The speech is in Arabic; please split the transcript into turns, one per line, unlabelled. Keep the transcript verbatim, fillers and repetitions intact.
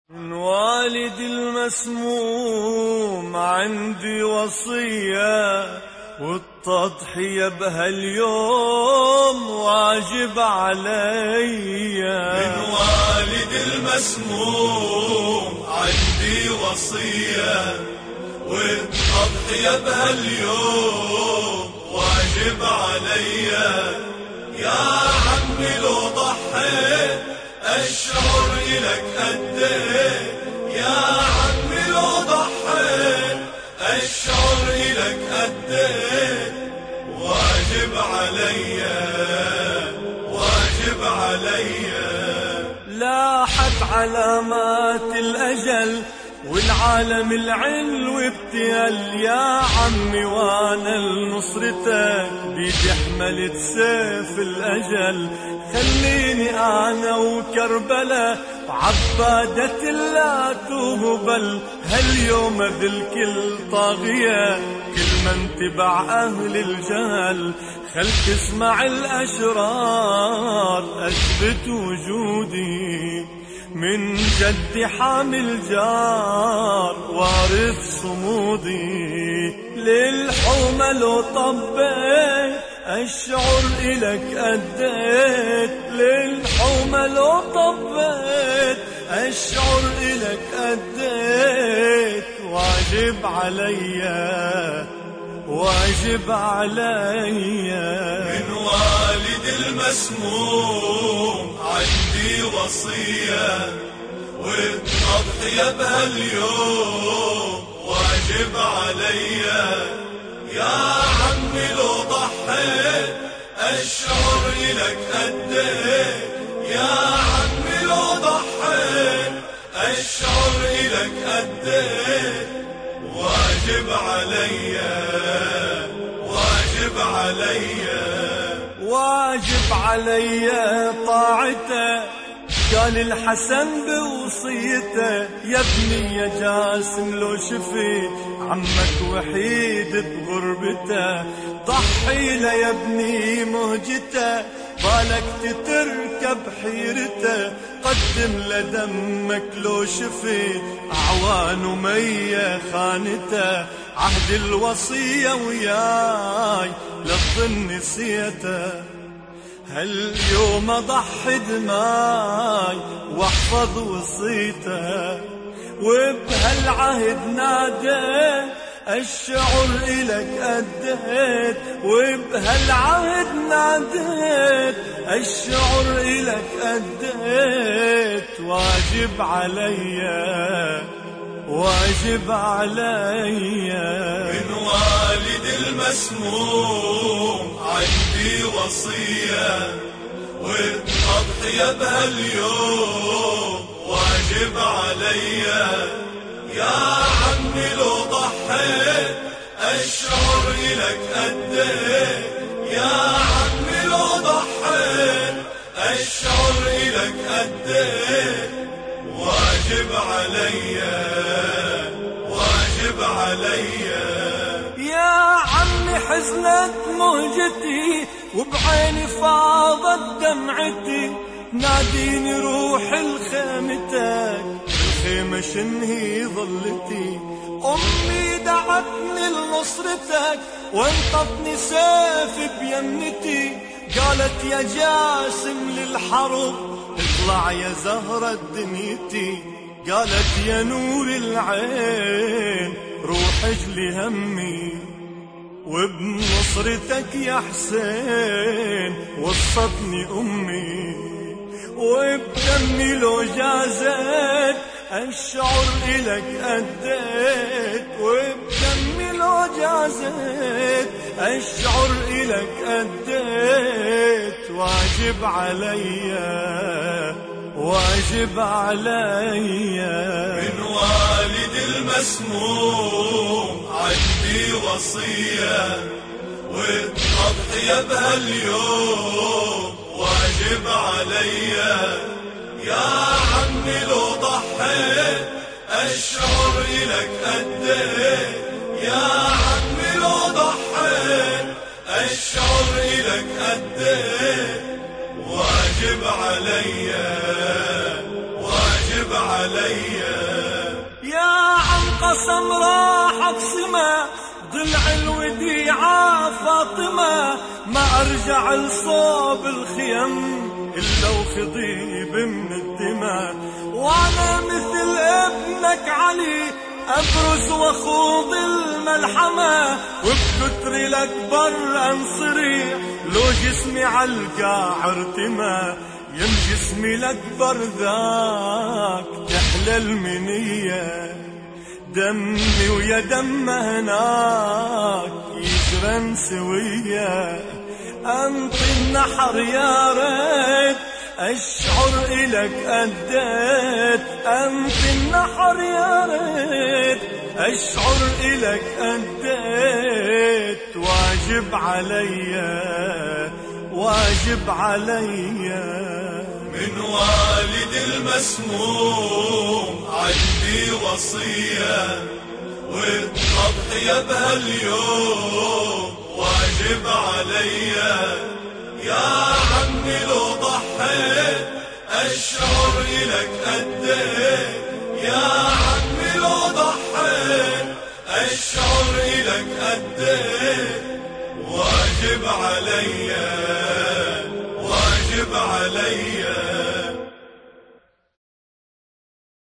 من والدي المسموم عندي وصية، والتضحية بهاليوم واجب علي.
من والدي المسموم عندي وصية، والتضحية بهاليوم واجب علي. يا عمي لو ضحيت أشعر إلك أديت، يا عمي لو ضحيت أشعر إلك أديت. واجب علي واجب علي.
لاحت علامات الأجل والعالم العلو ابتيل، يا عمي وانا لنصرتك بيدي حملت سيف الأجل. خليني انا وكربلاء عبادة لا تهبل، هاليوم ذل كل طاغية كل من تبع اهل الجهل. خل تسمع الاشرار اثبت وجودي، من جدي حامل جار وارث صمودي. للحومة لو طبيت أشعر إلك أديت، للحومة لو طبيت أشعر إلك أديت. واجب عليا واجب عليا.
من والد المسموم عندي وصية، والتضحية بهاليوم واجب علي. يا عمي لو ضحيت أشعر إلك أديت، يا عمي لو ضحيت أشعر إلك أديت. واجب علي واجب علي.
واجب علي طاعته، قال الحسن بوصيته. يا ابني يا جاسم لو شفيت عمك وحيد بغربته، ضحي له يا ابني مهجته، بالك تتركب حيرته. قدم لدمك لو شفيت أعوان ومية خانته. عهد الوصية وياي للظن نسيته، هاليوم أضحي دماي واحفظ وصيته. وبهالعهد ناديت الشعر إلك أديت، وبهالعهد ناديت الشعر إلك أديت. واجب عليا واجب عليا.
من والد المسموم عندي وصية، والتضحية بهاليوم واجب علي. يا عمي لو ضحيت أشعر إلك أديت، يا عمي لو ضحيت أشعر إلك أديت. واجب علي واجب علي.
يا عمي حزنت مهجتي وبعيني فاضت دمعتي، ناديني روح الخيمتك الخيمة شنهي ظلتي. أمي دعتني لنصرتك وانطتني سيف بيمنتي، قالت يا جاسم للحرب اطلع يا زهرة دنيتي. قالت يا نور العين روح اجلي همي، وبنصرتك يا حسين وصتني أمي. وبدمي لو جازت الشعر إلك أديت، وبدمي لو جازت الشعر إلك أديت. واجب عليا واجب عليا.
من والد المسموم عندي وصية، والتضحية بهاليوم واجب علي. يا عمي لو ضحيت أشعر إلك أديت، يا عمي لو ضحيت أشعر إلك أديت. واجب علي واجب علي.
يا عم قسم راح اقسمه ضلع الوديعة فاطمة، ما ارجع لصوب الخيم الا وخضيب من الدماء، وانا مثل ابنك علي ابرز واخوض الملحمة، وبكتر الاكبر انصري لو جسمي عالقاع ارتمى، يم جسمي الاكبر ذاك تحلى المنية، دمي ويا دم هناك يجرن سوية، انطي النحر يا ريت اشعر الك اديت، انطي النحر يا ريت اشعر الك اديت، واجب عليا واجب عليا.
من والد المسموم عندي وصية، والتضحية بهاليوم واجب عليا. يا عمي لو ضحيت أشعر إلك أديت، يا عمي لو ضحيت أشعر إلك أديت، واجب عليا واجب عليا.